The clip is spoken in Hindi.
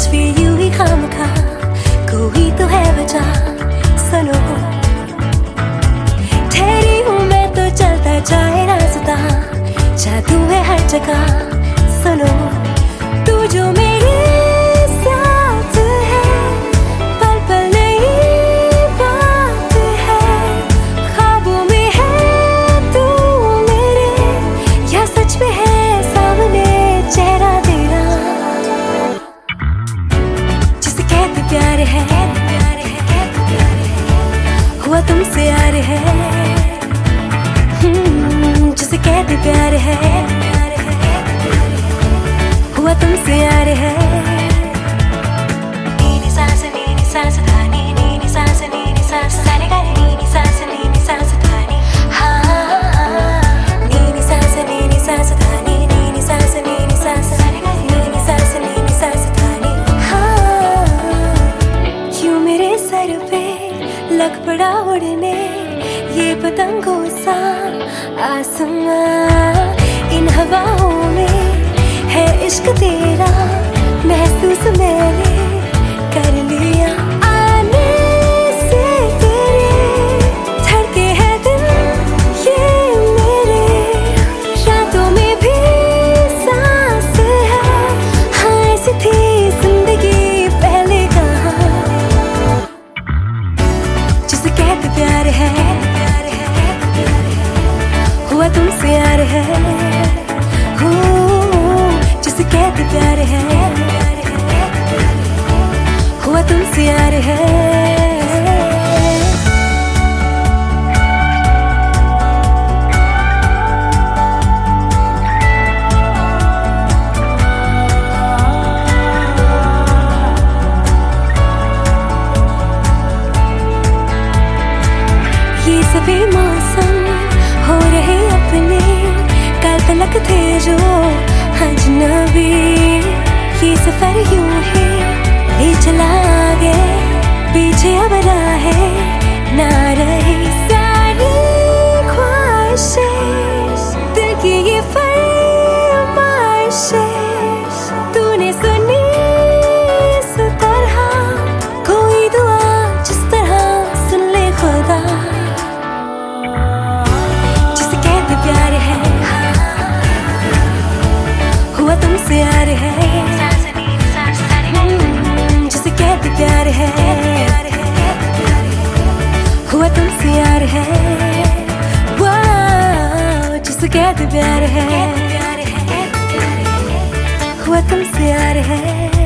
कुछ भी यूं ही खामखा, कोई तो है वजह सुनो। ठहरी हूँ मैं तो चलता जाए रास्ता, जादू है हर जगह सुनो। तू जो मेरे साथ है, पल पल नई बात है, ख्वाबों में है तू मेरे, या सच में है सामने चेहरा तेरा। जिसे कहते प्यार है, हुआ तुमसे यार है। जिसे कहते प्यार है, हुआ तुमसे यार है। नीनी सांस धानी, नीनी सांस सारे गाने, नीनी सांस धानी। हाँ, नीनी सांस धानी, नीनी सांस सारे गाने, नीनी सांस धानी। हाँ, क्यों मेरे सर पे लग पड़ा उड़ने ये पतंगों सा आसमां। इन हवाओं में है इश्क तेरा, महसूस मैंने कर लिया। आने से तेरे धड़के हैं दिल ये मेरे, रातों में भी सांस है। हाँ, ऐसी थी जिंदगी पहले कहाँ। जिसे कहते प्यार है, हुआ तुमसे यार है। जिसे कहते प्यार है, हुआ तुमसे यार है। ये सभी मौसम हो रहे अपने, कल तलक थे जो अजनबी। ये सफर यूं ही ले चला आगे, पीछे अब राहें ना रही। सारी ख्वाहिशें दिल की ये फरमाइशें तूने सुनी इस तरह, कोई दुआ जिस तरह सुन ले खुदा। जिसे कहते प्यार है, हुआ तुमसे यार है। जिसे कहते प्यार है, हुआ तुमसे यार है। वाह, जिसे कहते प्यार है, हुआ तुमसे यार है।